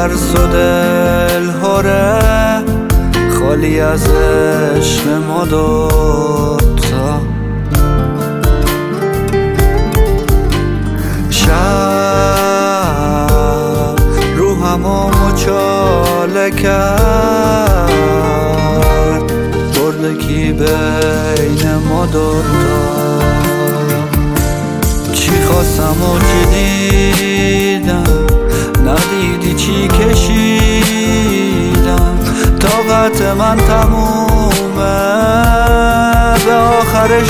ترس و دل هره خالی از عشق ما دوتا. شب روحمو مچاله کرد بردگی بین ما دوتا. چی خواستم و چی دیدم ندیدی چی کشیدم. طاقت من تمومه به آخرش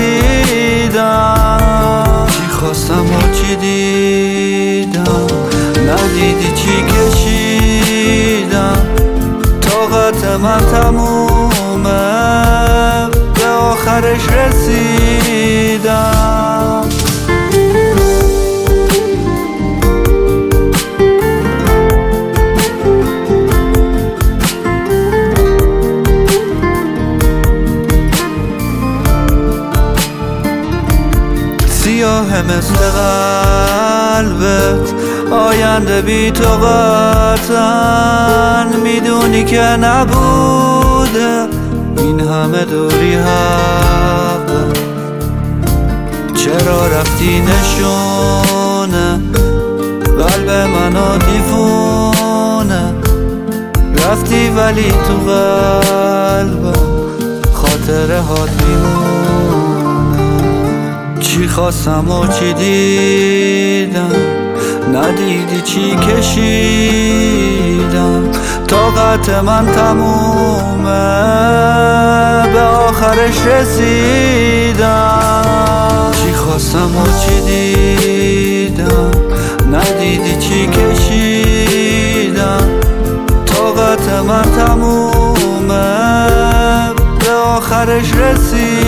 رسیدم. چی خواستم و چی دیدم ندیدی چی کشیدم. طاقت من تمومه به آخرش رسیدم. سیاه مثل قلبت آینده بی تو قطعاً میدونی که نبوده این همه دوری حقه. چرا رفتی نشونه قلب منو دیوونه. رفتی ولی تو قلبم خاطره هات میمونه. چی خواستم و چی دیدم ندیدی چی کشیدم. طاقت من تمومه به آخرش رسیدم. چی خواستم و چی دیدم ندیدی چی کشیدم. طاقت من تمومه به آخرش رسیدم.